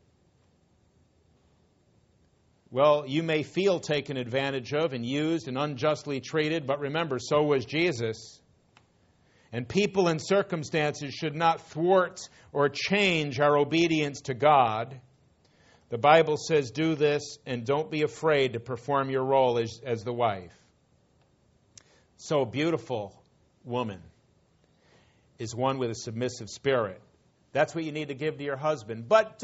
Well, you may feel taken advantage of and used and unjustly treated, but remember, so was Jesus. And people and circumstances should not thwart or change our obedience to God. The Bible says, do this and don't be afraid to perform your role as the wife. So a beautiful woman is one with a submissive spirit. That's what you need to give to your husband. But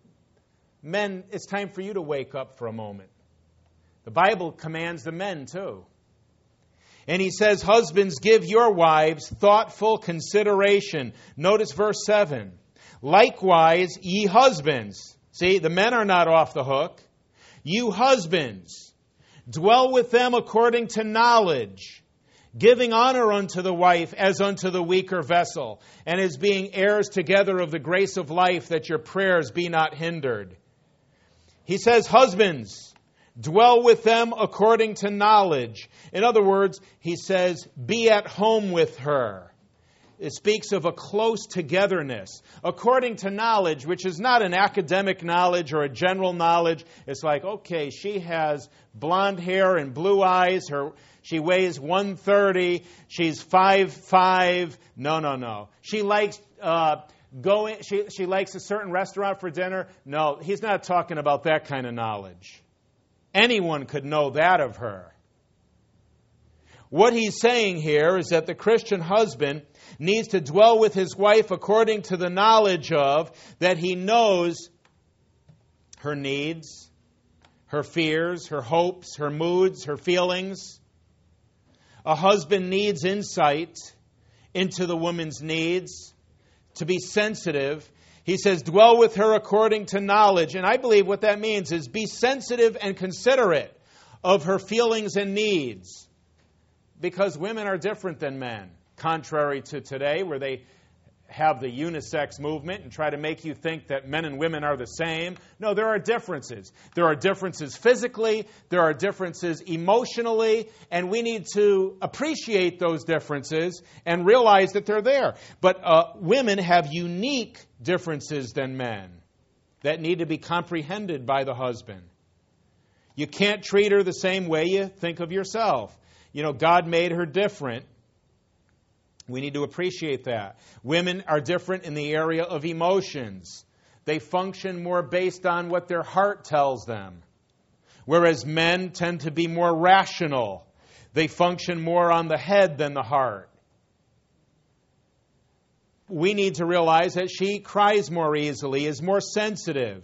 men, it's time for you to wake up for a moment. The Bible commands the men too. And he says, husbands, give your wives thoughtful consideration. Notice verse 7. Likewise, ye husbands. See, the men are not off the hook. You husbands, dwell with them according to knowledge, giving honor unto the wife as unto the weaker vessel, and as being heirs together of the grace of life, that your prayers be not hindered. He says, husbands, dwell with them according to knowledge. In other words, he says, be at home with her. It speaks of a close togetherness. According to knowledge, which is not an academic knowledge or a general knowledge. It's like, okay, she has blonde hair and blue eyes. She weighs 130. She's 5'5". No. She likes she likes a certain restaurant for dinner. No, he's not talking about that kind of knowledge. Anyone could know that of her. What he's saying here is that the Christian husband needs to dwell with his wife according to the knowledge of that he knows her needs, her fears, her hopes, her moods, her feelings. A husband needs insight into the woman's needs, to be sensitive. He says, dwell with her according to knowledge. And I believe what that means is be sensitive and considerate of her feelings and needs. Because women are different than men, contrary to today, where they have the unisex movement and try to make you think that men and women are the same. No, there are differences. There are differences physically, there are differences emotionally, and we need to appreciate those differences and realize that they're there. But women have unique differences than men that need to be comprehended by the husband. You can't treat her the same way you think of yourself. You know, God made her different. We need to appreciate that. Women are different in the area of emotions. They function more based on what their heart tells them. Whereas men tend to be more rational. They function more on the head than the heart. We need to realize that she cries more easily, is more sensitive.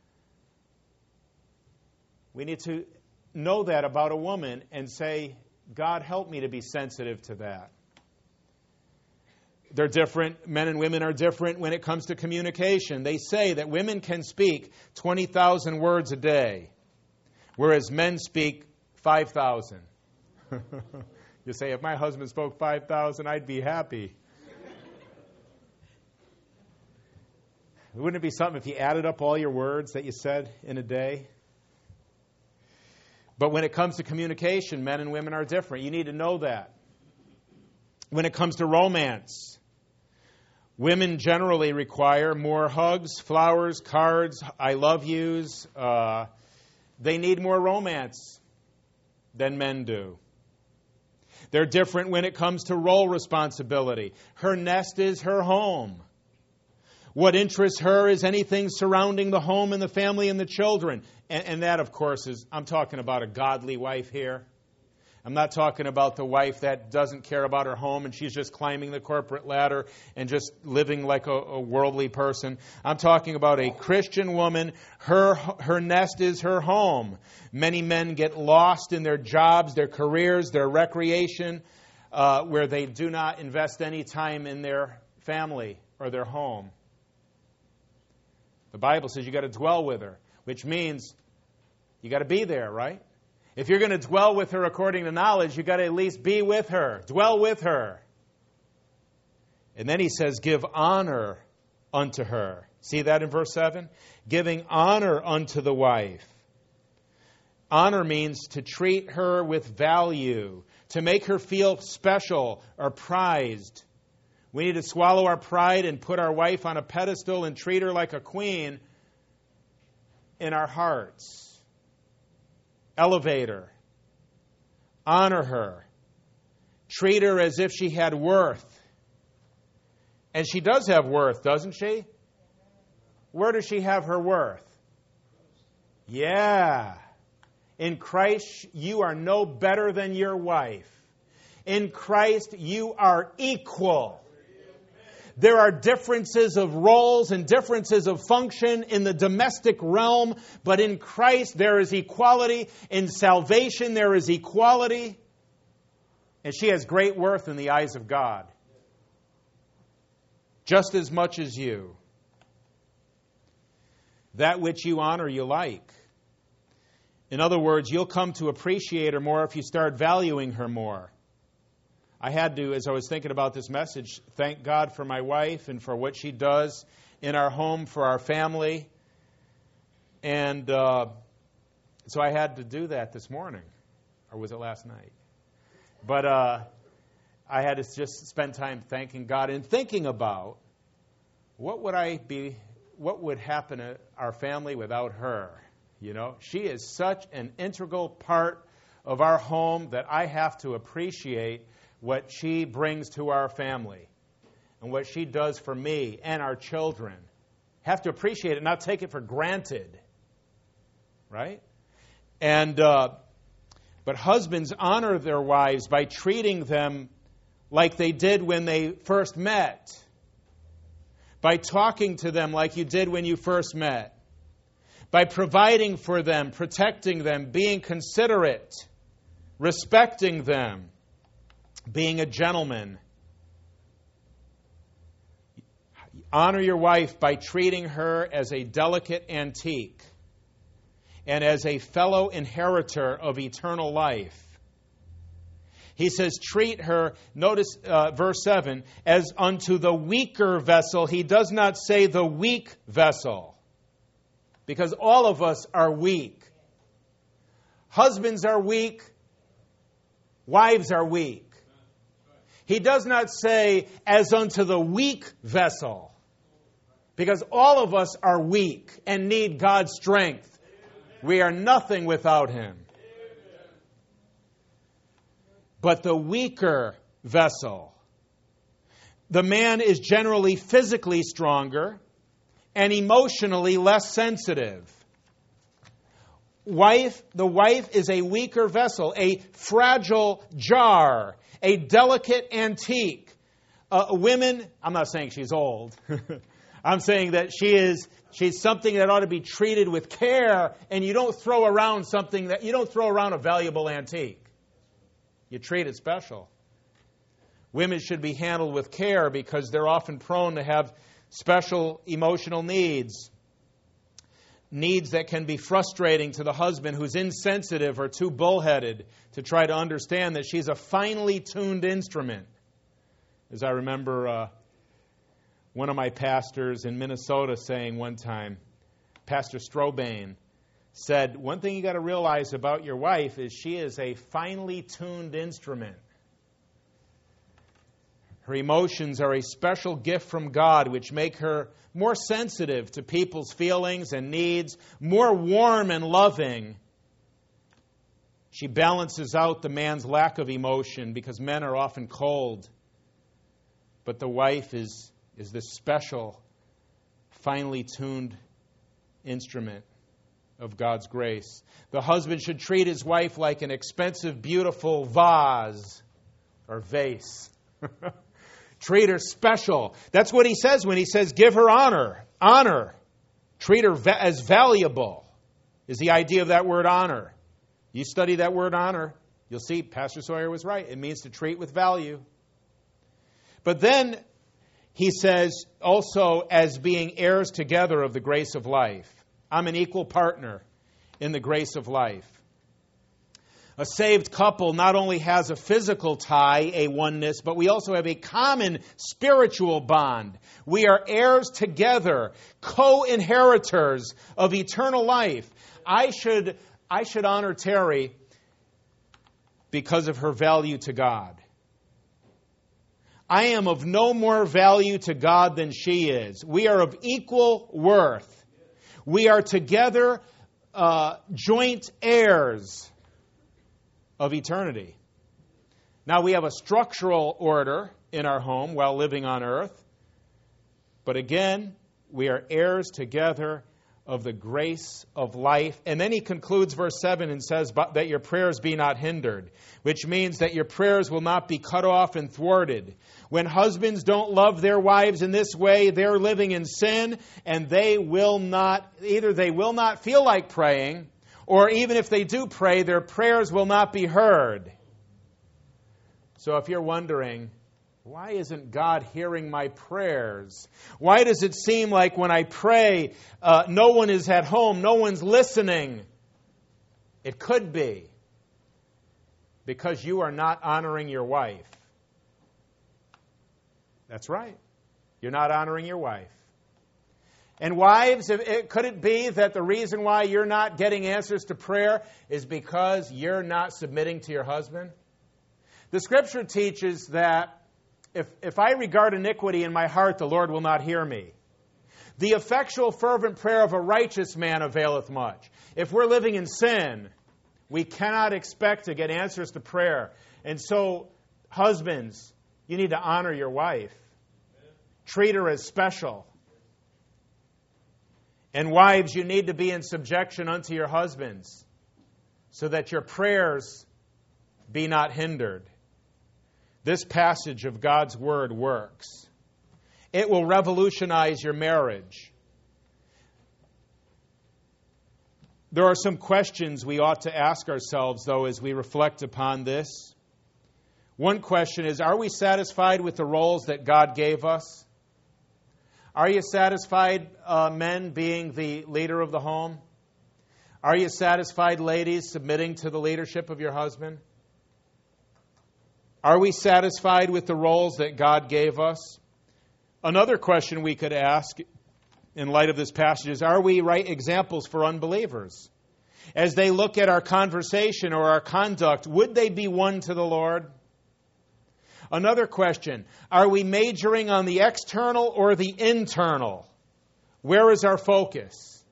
We need to know that about a woman and say, God, help me to be sensitive to that. They're different. Men and women are different when it comes to communication. They say that women can speak 20,000 words a day, whereas men speak 5,000. You say, if my husband spoke 5,000, I'd be happy. Wouldn't it be something if you added up all your words that you said in a day? But when it comes to communication, men and women are different. You need to know that. When it comes to romance, women generally require more hugs, flowers, cards, I love yous. They need more romance than men do. They're different when it comes to role responsibility. Her nest is her home. What interests her is anything surrounding the home and the family and the children. And that, of course, I'm talking about a godly wife here. I'm not talking about the wife that doesn't care about her home and she's just climbing the corporate ladder and just living like a worldly person. I'm talking about a Christian woman. Her nest is her home. Many men get lost in their jobs, their careers, their recreation, where they do not invest any time in their family or their home. The Bible says you got to dwell with her, which means you got to be there, right? If you're going to dwell with her according to knowledge, you got to at least be with her, dwell with her. And then he says, give honor unto her. See that in verse 7? Giving honor unto the wife. Honor means to treat her with value, to make her feel special or prized. We need to swallow our pride and put our wife on a pedestal and treat her like a queen in our hearts. Elevate her. Honor her. Treat her as if she had worth. And she does have worth, doesn't she? Where does she have her worth? Yeah. In Christ, you are no better than your wife. In Christ, you are equal. There are differences of roles and differences of function in the domestic realm, but in Christ there is equality. In salvation there is equality. And she has great worth in the eyes of God. Just as much as you. That which you honor, you like. In other words, you'll come to appreciate her more if you start valuing her more. I had to, as I was thinking about this message, thank God for my wife and for what she does in our home for our family. And so I had to do that this morning. Or was it last night? But I had to just spend time thanking God and thinking about what would happen to our family without her. You know, she is such an integral part of our home that I have to appreciate what she brings to our family and what she does for me and our children. Have to appreciate it, not take it for granted. Right? And but husbands honor their wives by treating them like they did when they first met. By talking to them like you did when you first met. By providing for them, protecting them, being considerate, respecting them. Being a gentleman. Honor your wife by treating her as a delicate antique and as a fellow inheritor of eternal life. He says, treat her, notice verse 7, as unto the weaker vessel. He does not say the weak vessel, because all of us are weak. Husbands are weak. Wives are weak. He does not say, as unto the weak vessel, because all of us are weak and need God's strength. We are nothing without Him. But the weaker vessel, the man is generally physically stronger and emotionally less sensitive. The wife is a weaker vessel, a fragile jar, a delicate antique. Women, I'm not saying she's old. I'm saying that she's something that ought to be treated with care, and you don't throw around a valuable antique. You treat it special. Women should be handled with care because they're often prone to have special emotional needs. Needs that can be frustrating to the husband who's insensitive or too bullheaded to try to understand that she's a finely tuned instrument. As I remember one of my pastors in Minnesota saying one time, Pastor Strobane said, one thing you got to realize about your wife is she is a finely tuned instrument. Her emotions are a special gift from God which make her more sensitive to people's feelings and needs, more warm and loving. She balances out the man's lack of emotion because men are often cold. But the wife is this special, finely tuned instrument of God's grace. The husband should treat his wife like an expensive, beautiful vase or vase. Treat her special. That's what he says when he says, give her honor. Honor. Treat her as valuable is the idea of that word honor. You study that word honor, you'll see Pastor Sawyer was right. It means to treat with value. But then he says also as being heirs together of the grace of life. I'm an equal partner in the grace of life. A saved couple not only has a physical tie, a oneness, but we also have a common spiritual bond. We are heirs together, co-inheritors of eternal life. I should honor Terry because of her value to God. I am of no more value to God than she is. We are of equal worth. We are together joint heirs of eternity. Now, we have a structural order in our home while living on earth. But again, we are heirs together of the grace of life. And then he concludes verse 7 and says that your prayers be not hindered, which means that your prayers will not be cut off and thwarted. When husbands don't love their wives in this way, they're living in sin, and they will not feel like praying, or even if they do pray, their prayers will not be heard. So if you're wondering, why isn't God hearing my prayers? Why does it seem like when I pray, no one is at home, no one's listening? It could be because you are not honoring your wife. That's right. You're not honoring your wife. And wives, could it be that the reason why you're not getting answers to prayer is because you're not submitting to your husband? The Scripture teaches that if I regard iniquity in my heart, the Lord will not hear me. The effectual, fervent prayer of a righteous man availeth much. If we're living in sin, we cannot expect to get answers to prayer. And so, husbands, you need to honor your wife. Treat her as special. And wives, you need to be in subjection unto your husbands so that your prayers be not hindered. This passage of God's Word works. It will revolutionize your marriage. There are some questions we ought to ask ourselves, though, as we reflect upon this. One question is, are we satisfied with the roles that God gave us? Are you satisfied, men, being the leader of the home? Are you satisfied, ladies, submitting to the leadership of your husband? Are we satisfied with the roles that God gave us? Another question we could ask in light of this passage is, are we right examples for unbelievers? As they look at our conversation or our conduct, would they be won to the Lord? Another question, are we majoring on the external or the internal? Where is our focus?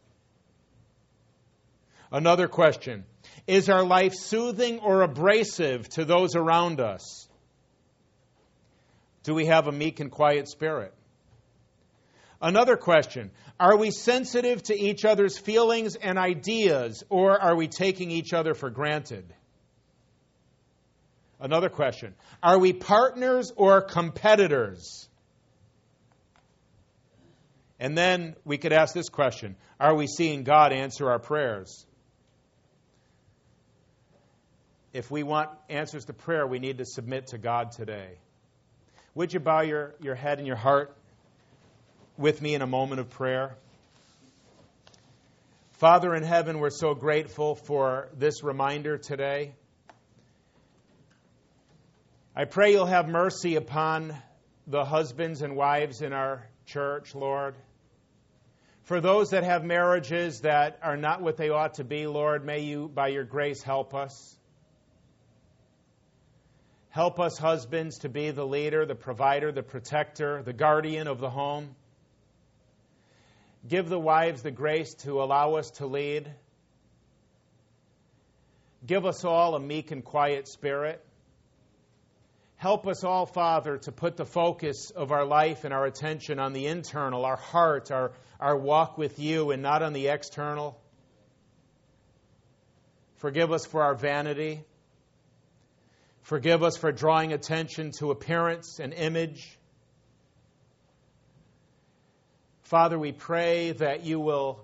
Another question, is our life soothing or abrasive to those around us? Do we have a meek and quiet spirit? Another question, are we sensitive to each other's feelings and ideas, or are we taking each other for granted? Another question, are we partners or competitors? And then we could ask this question, are we seeing God answer our prayers? If we want answers to prayer, we need to submit to God today. Would you bow your head and your heart with me in a moment of prayer? Father in heaven, we're so grateful for this reminder today. I pray you'll have mercy upon the husbands and wives in our church, Lord. For those that have marriages that are not what they ought to be, Lord, may you, by your grace, help us. Help us, husbands, to be the leader, the provider, the protector, the guardian of the home. Give the wives the grace to allow us to lead. Give us all a meek and quiet spirit. Help us all, Father, to put the focus of our life and our attention on the internal, our heart, our walk with you, and not on the external. Forgive us for our vanity. Forgive us for drawing attention to appearance and image. Father, we pray that you will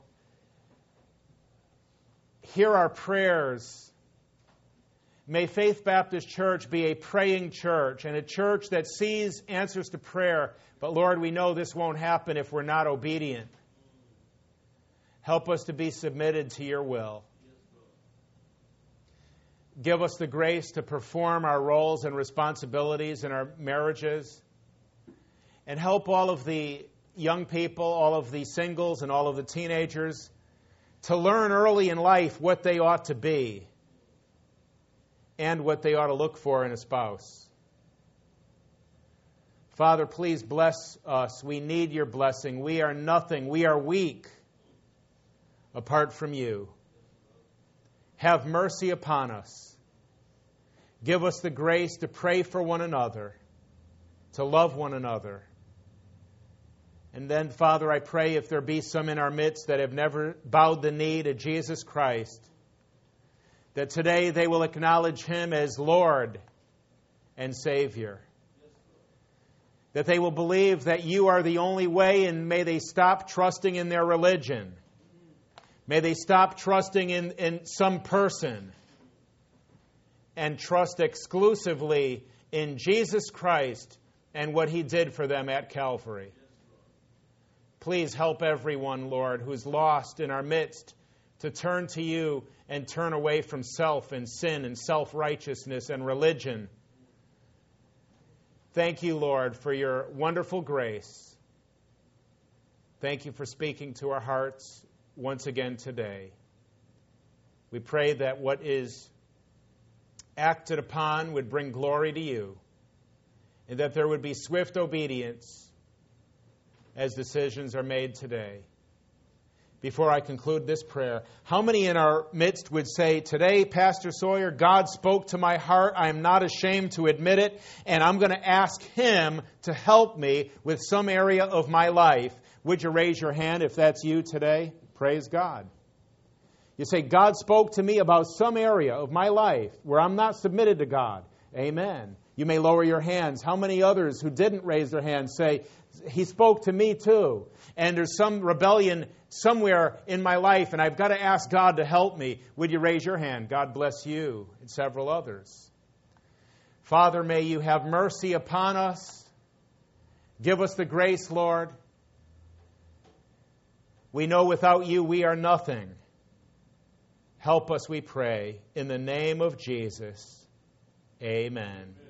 hear our prayers. May Faith Baptist Church be a praying church and a church that sees answers to prayer. But Lord, we know this won't happen if we're not obedient. Help us to be submitted to your will. Give us the grace to perform our roles and responsibilities in our marriages. And help all of the young people, all of the singles, and all of the teenagers to learn early in life what they ought to be and what they ought to look for in a spouse. Father, please bless us. We need your blessing. We are nothing. We are weak apart from you. Have mercy upon us. Give us the grace to pray for one another, to love one another. And then, Father, I pray if there be some in our midst that have never bowed the knee to Jesus Christ, that today they will acknowledge him as Lord and Savior. That they will believe that you are the only way, and may they stop trusting in their religion. May they stop trusting in some person and trust exclusively in Jesus Christ and what he did for them at Calvary. Please help everyone, Lord, who's lost in our midst to turn to you and turn away from self and sin and self-righteousness and religion. Thank you, Lord, for your wonderful grace. Thank you for speaking to our hearts once again today. We pray that what is acted upon would bring glory to you, and that there would be swift obedience as decisions are made today. Before I conclude this prayer, how many in our midst would say, today, Pastor Sawyer, God spoke to my heart. I am not ashamed to admit it, and I'm going to ask him to help me with some area of my life. Would you raise your hand if that's you today? Praise God. You say, God spoke to me about some area of my life where I'm not submitted to God. Amen. You may lower your hands. How many others who didn't raise their hands say, he spoke to me too, and there's some rebellion somewhere in my life, and I've got to ask God to help me? Would you raise your hand? God bless you and several others. Father, may you have mercy upon us. Give us the grace, Lord. We know without you we are nothing. Help us, we pray, in the name of Jesus. Amen.